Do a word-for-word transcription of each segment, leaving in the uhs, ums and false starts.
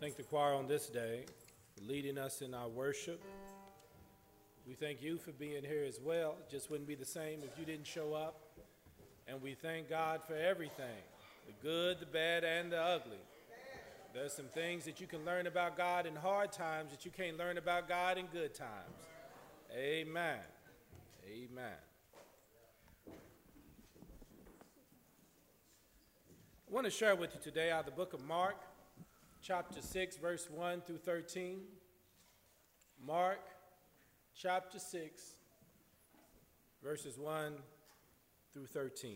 Thank the choir on this day for leading us in our worship. We thank you for being here as well. It just wouldn't be the same if you didn't show up. And we thank God for everything, the good, the bad, and the ugly. There's some things that you can learn about God in hard times that you can't learn about God in good times. Amen. Amen. I want to share with you today out of the book of Mark, chapter six, verse one through thirteen. Mark, chapter six, verses one through thirteen.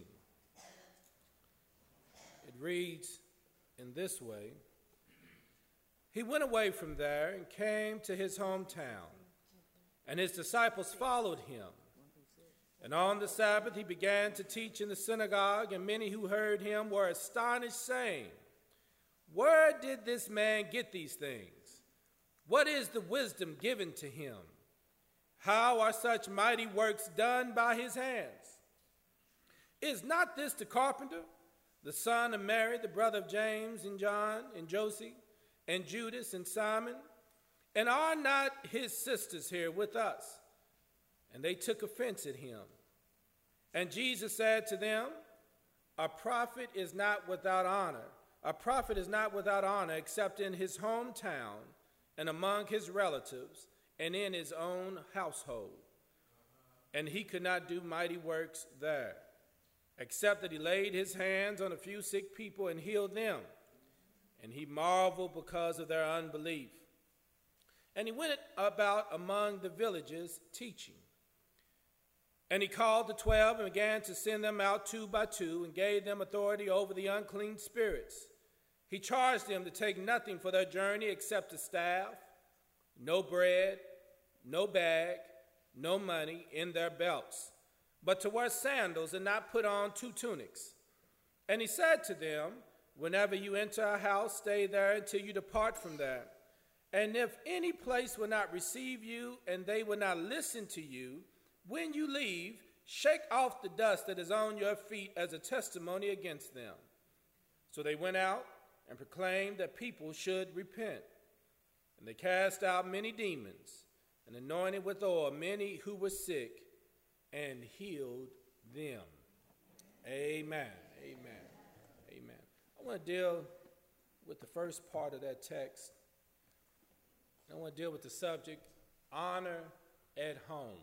It reads in this way: He went away from there and came to his hometown, and his disciples followed him. And on the Sabbath he began to teach in the synagogue, and many who heard him were astonished, saying, Where did this man get these things? What is the wisdom given to him? How are such mighty works done by his hands? Is not this the carpenter, the son of Mary, the brother of James and John and Joseph and Judas and Simon? And are not his sisters here with us? And they took offense at him. And Jesus said to them, A prophet is not without honor. A prophet is not without honor except in his hometown and among his relatives and in his own household. And he could not do mighty works there, except that he laid his hands on a few sick people and healed them. And he marveled because of their unbelief. And he went about among the villages teaching. And he called the twelve and began to send them out two by two and gave them authority over the unclean spirits. He charged them to take nothing for their journey except a staff, no bread, no bag, no money in their belts, but to wear sandals and not put on two tunics. And he said to them, Whenever you enter a house, stay there until you depart from there. And if any place will not receive you and they will not listen to you, when you leave, shake off the dust that is on your feet as a testimony against them. So they went out and proclaimed that people should repent. And they cast out many demons and anointed with oil many who were sick and healed them. Amen. Amen. Amen. I want to deal with the first part of that text. I want to deal with the subject, honor at home.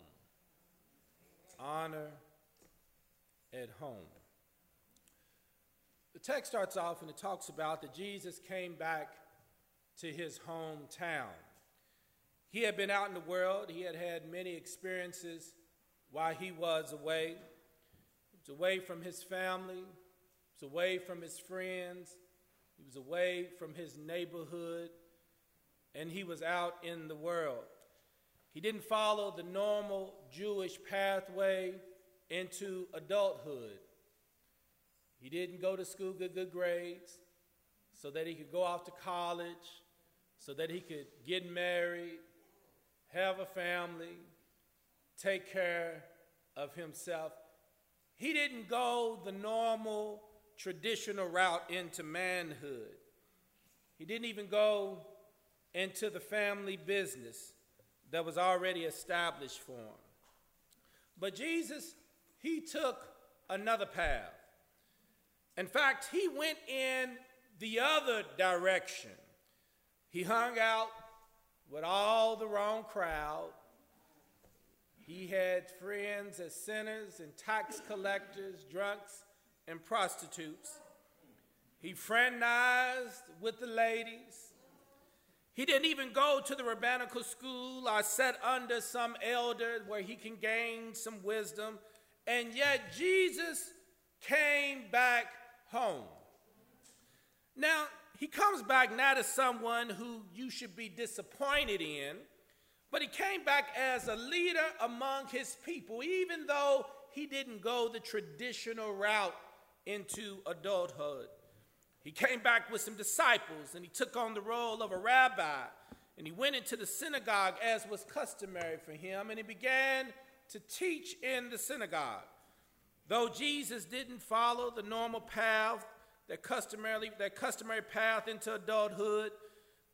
Honor at home. The text starts off and it talks about that Jesus came back to his hometown. He had been out in the world. He had had many experiences while he was away. He was away from his family. He was away from his friends. He was away from his neighborhood. And he was out in the world. He didn't follow the normal Jewish pathway into adulthood. He didn't go to school, get good grades, so that he could go off to college, so that he could get married, have a family, take care of himself. He didn't go the normal, traditional route into manhood. He didn't even go into the family business that was already established for him. But Jesus, he took another path. In fact, he went in the other direction. He hung out with all the wrong crowd. He had friends as sinners and tax collectors, drunks, and prostitutes. He fraternized with the ladies. He didn't even go to the rabbinical school or sit under some elder where he can gain some wisdom. And yet Jesus came back home. Now, he comes back not as someone who you should be disappointed in, but he came back as a leader among his people, even though he didn't go the traditional route into adulthood. He came back with some disciples, and he took on the role of a rabbi, and he went into the synagogue as was customary for him, and he began to teach in the synagogue. Though Jesus didn't follow the normal path, that customarily, that customary path into adulthood,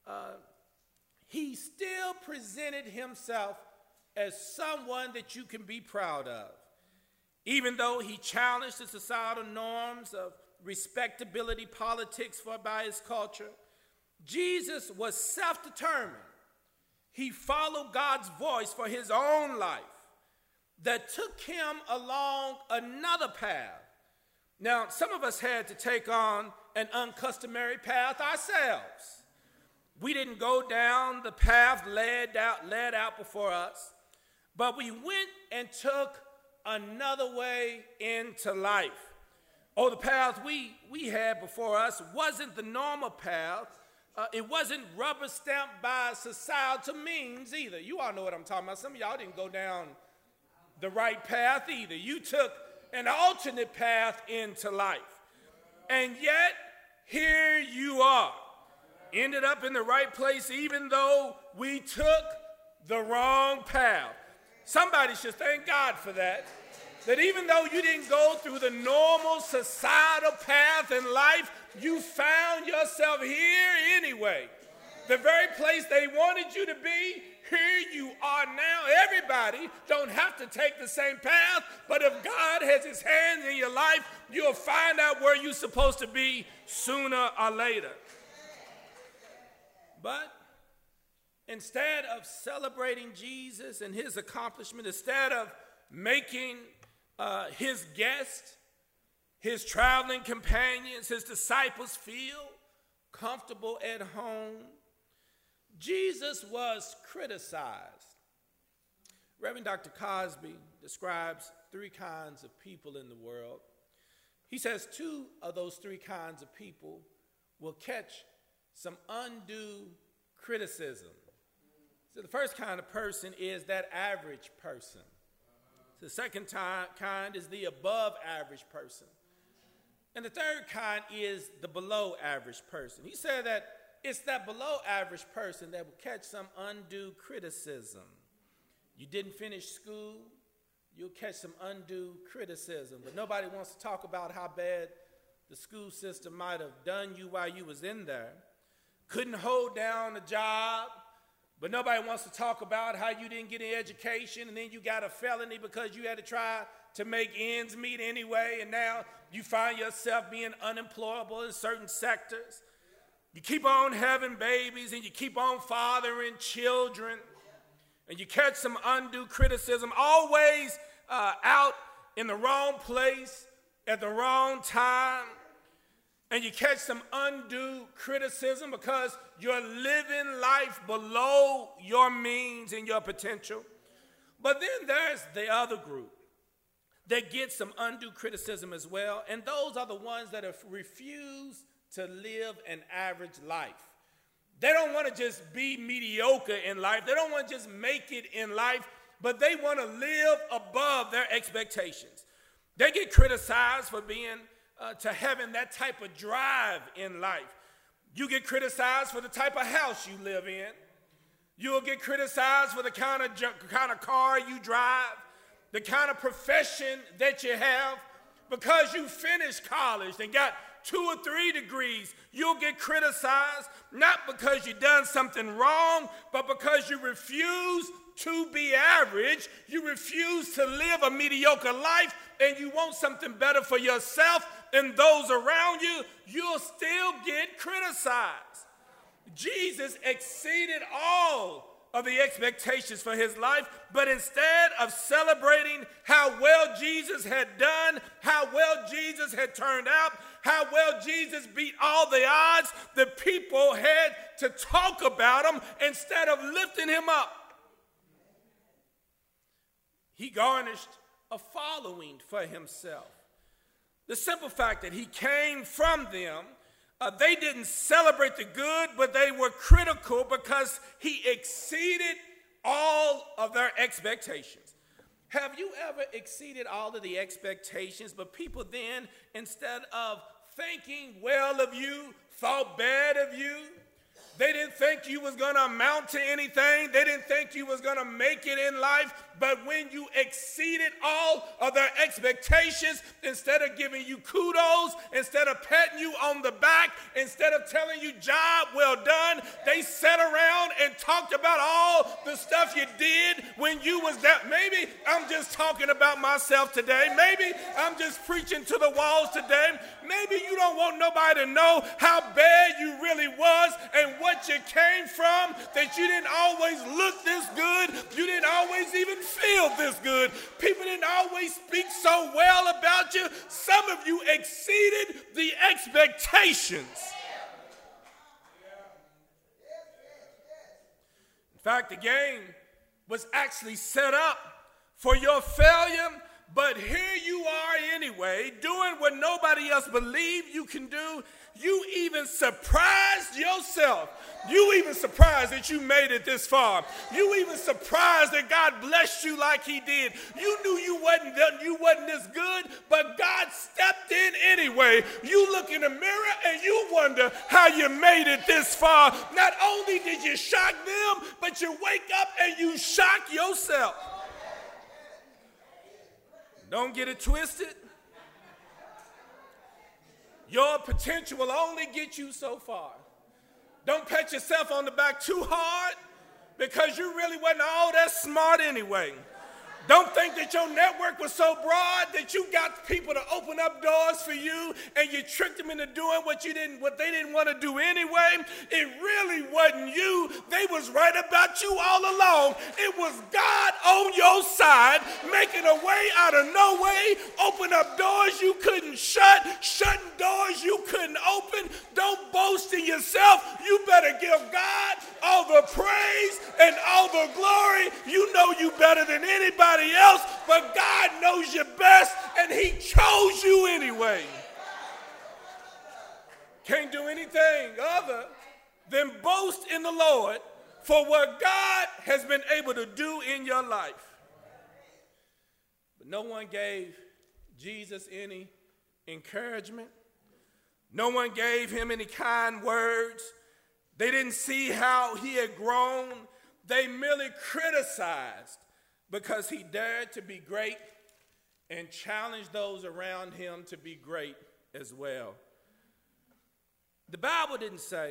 uh, he still presented himself as someone that you can be proud of. Even though he challenged the societal norms of respectability politics for by his culture, Jesus was self-determined. He followed God's voice for his own life that took him along another path. Now, some of us had to take on an uncustomary path ourselves. We didn't go down the path laid out, laid out before us, but we went and took another way into life. Oh, the path we, we had before us wasn't the normal path. Uh, it wasn't rubber stamped by societal means either. You all know what I'm talking about. Some of y'all didn't go down the right path either. You took an alternate path into life. And yet, here you are. Ended up in the right place even though we took the wrong path. Somebody should thank God for that. That even though you didn't go through the normal societal path in life, you found yourself here anyway. The very place they wanted you to be, here you are now. Everybody don't have to take the same path, but if God has his hands in your life, you'll find out where you're supposed to be sooner or later. But instead of celebrating Jesus and his accomplishment, instead of making uh, his guests, his traveling companions, his disciples feel comfortable at home, Jesus was criticized. Reverend Doctor Cosby describes three kinds of people in the world. He says two of those three kinds of people will catch some undue criticism. So the first kind of person is that average person. The second kind is the above average person. And the third kind is the below average person. He said that it's that below average person that will catch some undue criticism. You didn't finish school, you'll catch some undue criticism. But nobody wants to talk about how bad the school system might have done you while you was in there. Couldn't hold down a job, but nobody wants to talk about how you didn't get an education and then you got a felony because you had to try to make ends meet anyway, and now you find yourself being unemployable in certain sectors. You keep on having babies and you keep on fathering children, and you catch some undue criticism, always uh, out in the wrong place at the wrong time. And you catch some undue criticism because you're living life below your means and your potential. But then there's the other group that gets some undue criticism as well, and those are the ones that have refused to live an average life. They don't want to just be mediocre in life. They don't want to just make it in life, but they want to live above their expectations. They get criticized for being Uh, to having that type of drive in life. You get criticized for the type of house you live in. You'll get criticized for the kind of kind of car you drive, the kind of profession that you have. Because you finished college and got two or three degrees, you'll get criticized, not because you've done something wrong, but because you refuse to be average. You refuse to live a mediocre life, and you want something better for yourself and those around you. You'll still get criticized. Jesus exceeded all of the expectations for his life, but instead of celebrating how well Jesus had done, how well Jesus had turned out, how well Jesus beat all the odds, the people had to talk about him instead of lifting him up. He garnished a following for himself. The simple fact that he came from them, uh, they didn't celebrate the good, but they were critical because he exceeded all of their expectations. Have you ever exceeded all of the expectations, but people then, instead of thinking well of you, thought bad of you? They didn't think you was going to amount to anything. They didn't think you was going to make it in life. But when you exceeded all of their expectations, instead of giving you kudos, instead of patting you on the back, instead of telling you job well done, they sat around and talked about all the stuff you did when you was that. Maybe I'm just talking about myself today. Maybe I'm just preaching to the walls today. Maybe you don't want nobody to know how bad you really was and what you came from, that you didn't always look this good. You didn't always even feel this good. People didn't always speak so well about you. Some of you exceeded the expectations. In fact, the game was actually set up for your failure, but here you are anyway, doing what nobody else believed you can do. You even surprised yourself. You even surprised that you made it this far. You even surprised that God blessed you like he did. You knew you wasn't, you wasn't this good, but God stepped in anyway. You look in the mirror and you wonder how you made it this far. Not only did you shock them, but you wake up and you shock yourself. Don't get it twisted. Your potential will only get you so far. Don't pat yourself on the back too hard, because you really wasn't all that smart anyway. Don't think that your network was so broad that you got people to open up doors for you and you tricked them into doing what you didn't, what they didn't want to do anyway. It really wasn't you. They was right about you all along. It was God on your side, making a way out of no way, open up doors you couldn't shut, shutting doors you couldn't open. Don't boast in yourself. You better give God all the praise and all the glory. You know you better than anybody else, but God knows you best, and he chose you anyway. Can't do anything other than boast in the Lord for what God has been able to do in your life. But no one gave Jesus any encouragement. No one gave him any kind words. They didn't see how he had grown. They merely criticized, because he dared to be great and challenged those around him to be great as well. The Bible didn't say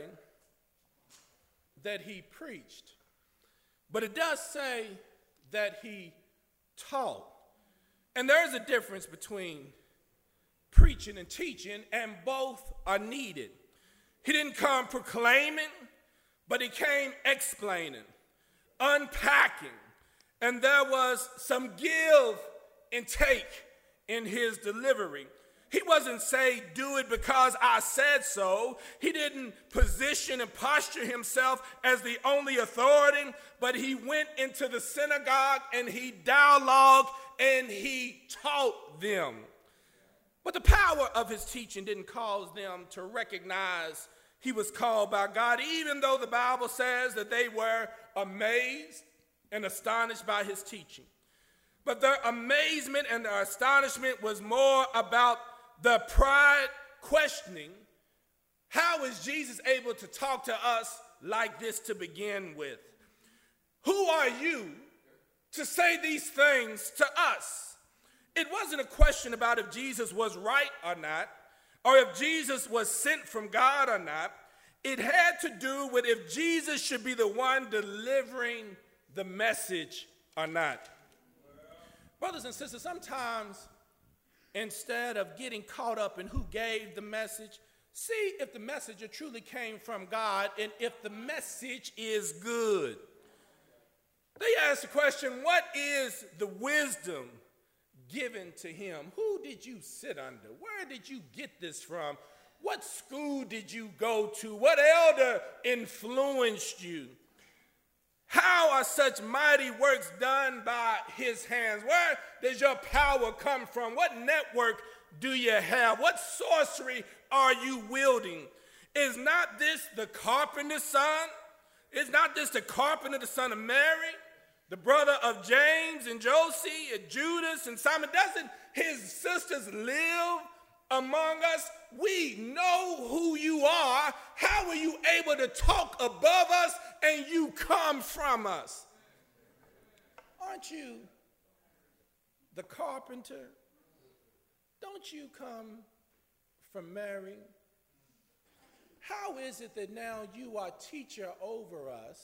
that he preached, but it does say that he taught. And there's a difference between preaching and teaching, and both are needed. He didn't come proclaiming, but he came explaining, unpacking. And there was some give and take in his delivery. He wasn't saying, do it because I said so. He didn't position and posture himself as the only authority, but he went into the synagogue and he dialogued and he taught them. But the power of his teaching didn't cause them to recognize he was called by God, even though the Bible says that they were amazed and astonished by his teaching. But their amazement and their astonishment was more about the pride questioning, how is Jesus able to talk to us like this to begin with? Who are you to say these things to us? It wasn't a question about if Jesus was right or not, or if Jesus was sent from God or not. It had to do with if Jesus should be the one delivering the message or not. Brothers and sisters, sometimes instead of getting caught up in who gave the message, see if the message truly came from God and if the message is good. They asked the question, what is the wisdom given to him? Who did you sit under? Where did you get this from? What school did you go to? What elder influenced you? How are such mighty works done by his hands? Where does your power come from? What network do you have? What sorcery are you wielding? Is not this the carpenter's son? Is not this the carpenter, the son of Mary, the brother of James and Joseph and Judas and Simon? Doesn't his sisters live among us. We know who you are. How are you able to talk above us and you come from us? Aren't you the carpenter? Don't you come from Mary? How is it that now you are teacher over us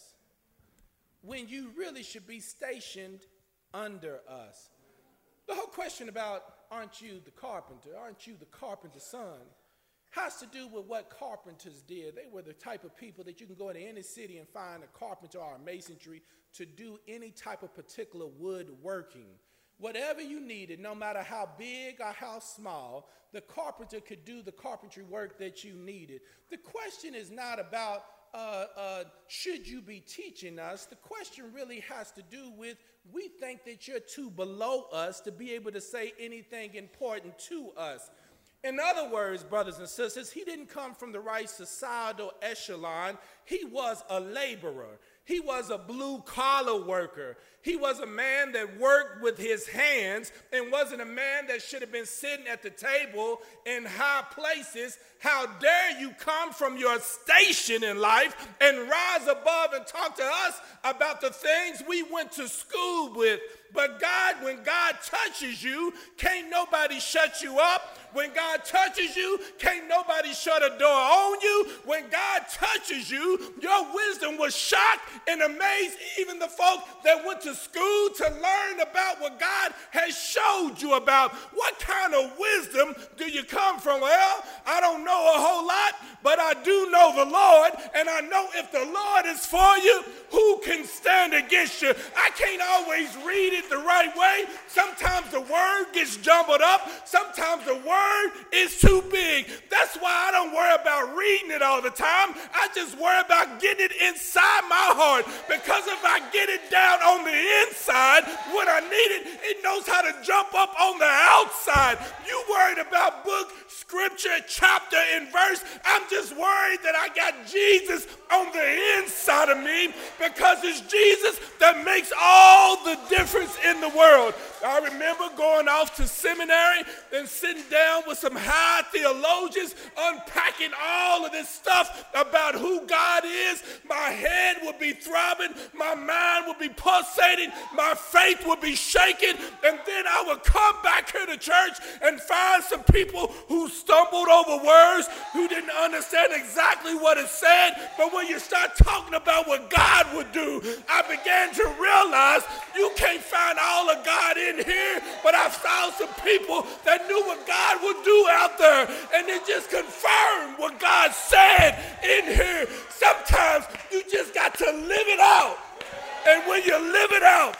when you really should be stationed under us? The whole question about aren't you the carpenter, aren't you the carpenter's son, has to do with what carpenters did. They were the type of people that you can go into any city and find a carpenter or a masonry to do any type of particular woodworking. Whatever you needed, no matter how big or how small, the carpenter could do the carpentry work that you needed. The question is not about uh, uh, should you be teaching us. The question really has to do with we think that you're too below us to be able to say anything important to us. In other words, brothers and sisters, he didn't come from the right societal echelon. He was a laborer. He was a blue-collar worker. He was a man that worked with his hands and wasn't a man that should have been sitting at the table in high places. How dare you come from your station in life and rise above and talk to us about the things we went to school with. But God, when God touches you, can't nobody shut you up. When God touches you, can't nobody shut a door on you. When God touches you, your wisdom was shocked and amazed even the folk that went to school to learn about what God has showed you about. What kind of wisdom do you come from? Well, I don't know a whole lot, but I do know the Lord, and I know if the Lord is for you, who can stand against you? I can't always read it the right way. Sometimes the word gets jumbled up. Sometimes the word is too big. That's why I don't worry about reading it all the time. I just worry about getting it inside my heart, because if I get it down on the inside, when I need it, it knows how to jump up on the outside. You worried about book, scripture, chapter, and verse. I'm just worried that I got Jesus on the inside of me, because it's Jesus that makes all the difference in the world. I remember going off to seminary and sitting down with some high theologians, unpacking all of this stuff about who God is. My head would be throbbing, my mind would be pulsating, my faith would be shaking, and then I would come back here to church and find some people who stumbled over words, who didn't understand exactly what it said. But when you start talking about what God would do, I began to realize you can't find all of God in here, but I found some people that knew what God would do out there, and it just confirmed what God said in here. Sometimes you just got to live it out, and when you live it out,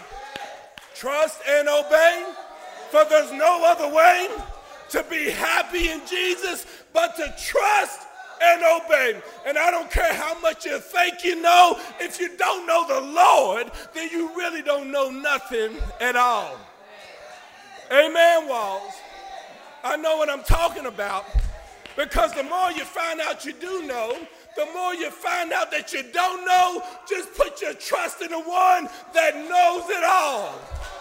trust and obey, for there's no other way to be happy in Jesus but to trust and obey. And I don't care how much you think you know, if you don't know the Lord, then you really don't know nothing at all. Amen, Walls. I know what I'm talking about, because the more you find out you do know, the more you find out that you don't know. Just put your trust in the one that knows it all.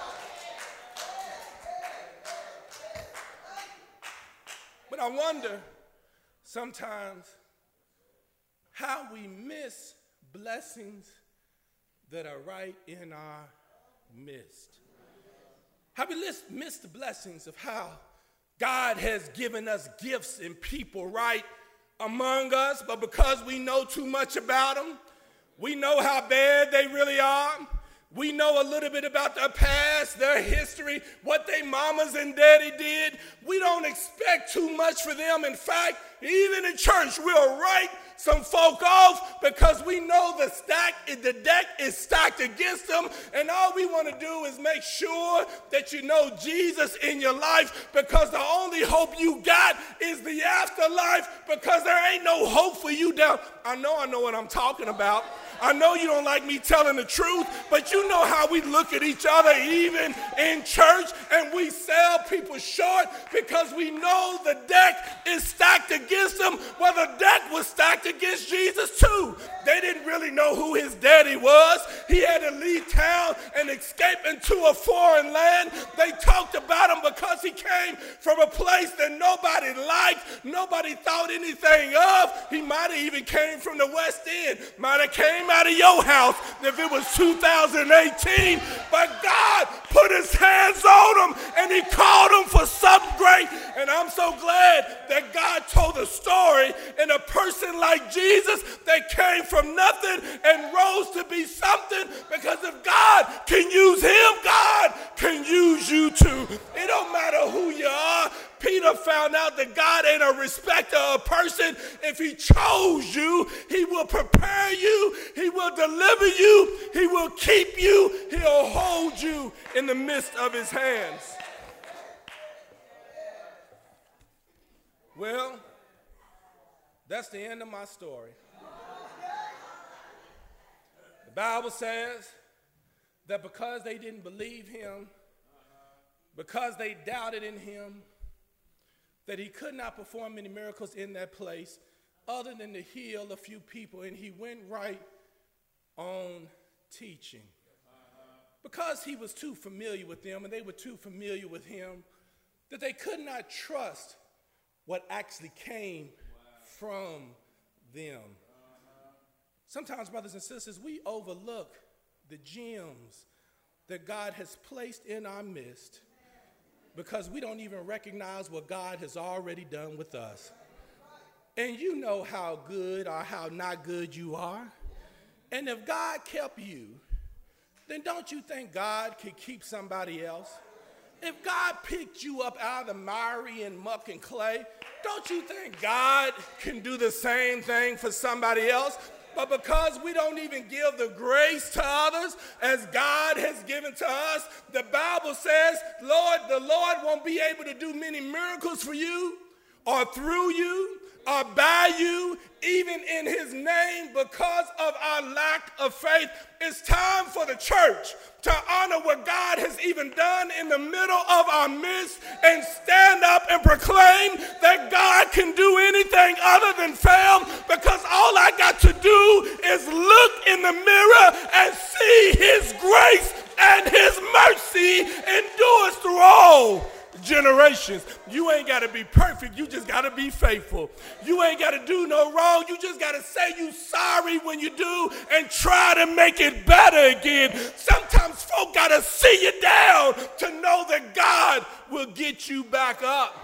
But I wonder sometimes how we miss blessings that are right in our midst. How we miss the blessings of how God has given us gifts and people right among us, but because we know too much about them, we know how bad they really are. We know a little bit about their past, their history, what their mamas and daddy did. We don't expect too much for them. In fact, even in church, we'll write some folk off because we know the stack, the deck is stacked against them, and all we want to do is make sure that you know Jesus in your life, because the only hope you got is the afterlife, because there ain't no hope for you down. I know I know what I'm talking about. I know you don't like me telling the truth, but you know how we look at each other even in church, and we sell people short because we know the deck is stacked against against him, well, the deck was stacked against Jesus too. They didn't really know who his daddy was. He had to leave town and escape into a foreign land. They talked about him because he came from a place that nobody liked, nobody thought anything of. He might have even came from the West End, might have came out of your house if it was two thousand eighteen. But God put his hands on him and he called him for something great. And I'm so glad that God told a story in a person like Jesus that came from nothing and rose to be something, because if God can use him, God can use you too. It don't matter who you are. Peter found out that God ain't a respecter of a person. If he chose you, he will prepare you, he will deliver you, he will keep you, he'll hold you in the midst of his hands. Well, that's the end of my story. The Bible says that because they didn't believe him, because they doubted in him, that he could not perform any miracles in that place other than to heal a few people, and he went right on teaching. Because he was too familiar with them and they were too familiar with him, that they could not trust what actually came from them. Sometimes, brothers and sisters, we overlook the gems that God has placed in our midst because we don't even recognize what God has already done with us. And you know how good or how not good you are. And if God kept you, then don't you think God could keep somebody else? If God picked you up out of the miry and muck and clay, don't you think God can do the same thing for somebody else? But because we don't even give the grace to others as God has given to us, the Bible says, Lord, the Lord won't be able to do many miracles for you or through you or by you, even in his name, because of our lack of faith. It's time for the church to honor what God has even done in the middle of our midst and stand up and proclaim that God can do anything other than fail, because all I got to do is look in the mirror and see his grace and his mercy endures through all generations. You ain't got to be perfect. You just got to be faithful. You ain't got to do no wrong. You just got to say you sorry when you do and try to make it better again. Sometimes folk got to see you down to know that God will get you back up.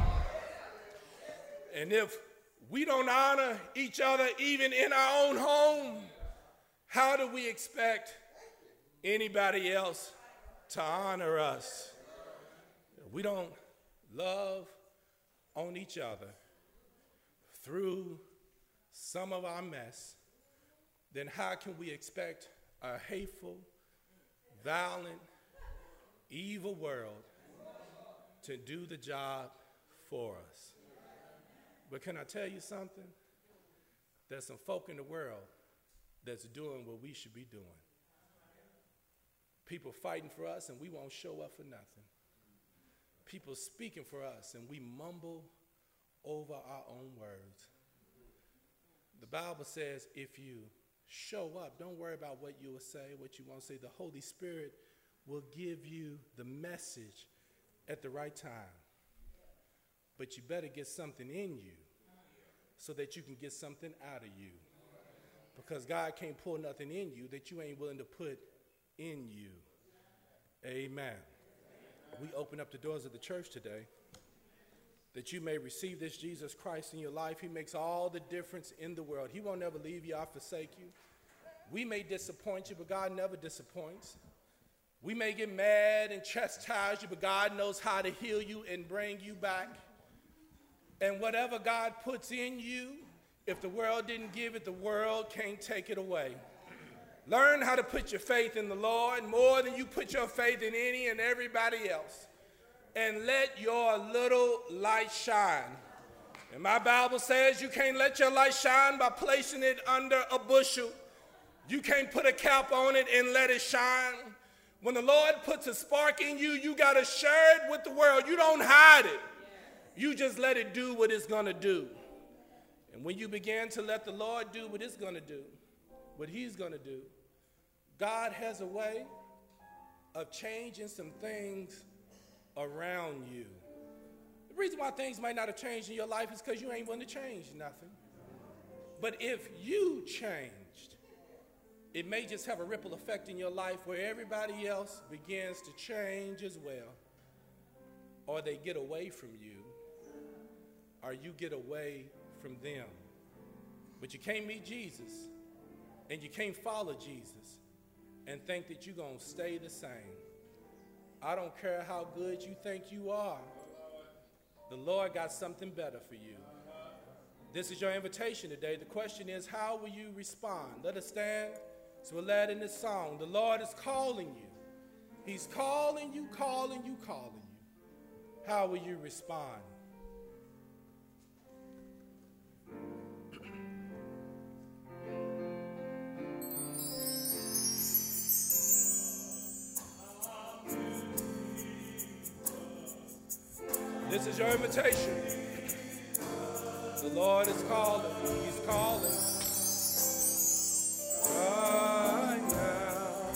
And if we don't honor each other even in our own home, how do we expect anybody else to honor us? We don't love on each other through some of our mess, then how can we expect a hateful, violent, evil world to do the job for us? But can I tell you something? There's some folk in the world that's doing what we should be doing. People fighting for us and we won't show up for nothing. People speaking for us and we mumble over our own words. The Bible says if you show up, don't worry about what you will say, what you won't say. The Holy Spirit will give you the message at the right time. But you better get something in you so that you can get something out of you. Because God can't pull nothing in you that you ain't willing to put in you. Amen. We open up the doors of the church today that you may receive this Jesus Christ in your life. He makes all the difference in the world. He won't never leave you or forsake you. We may disappoint you, but God never disappoints. We may get mad and chastise you, but God knows how to heal you and bring you back. And whatever God puts in you, if the world didn't give it, the world can't take it away. Learn how to put your faith in the Lord more than you put your faith in any and everybody else. And let your little light shine. And my Bible says you can't let your light shine by placing it under a bushel. You can't put a cap on it and let it shine. When the Lord puts a spark in you, you got to share it with the world. You don't hide it. You just let it do what it's going to do. And when you begin to let the Lord do what it's going to do, what he's going to do, God has a way of changing some things around you. The reason why things might not have changed in your life is because you ain't willing to change nothing. But if you changed, it may just have a ripple effect in your life where everybody else begins to change as well. Or they get away from you, or you get away from them. But you can't meet Jesus, and you can't follow Jesus, and think that you're going to stay the same. I don't care how good you think you are. The Lord got something better for you. This is your invitation today. The question is, how will you respond? Let us stand. So we're led in this song. The Lord is calling you. He's calling you, calling you, calling you. How will you respond? This is your invitation. The Lord is calling. He's calling. Right now.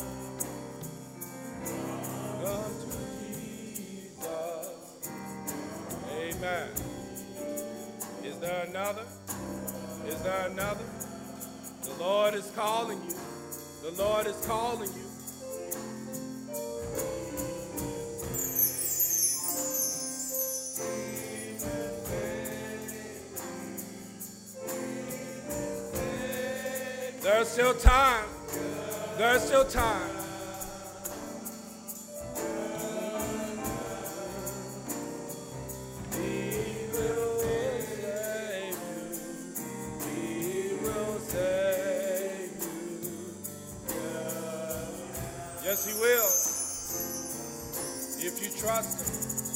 Come to Jesus. Amen. Is there another? Is there another? The Lord is calling you. The Lord is calling you. There's still time. There's still time. He will save you. He will save you. Yes, he will. If you trust him.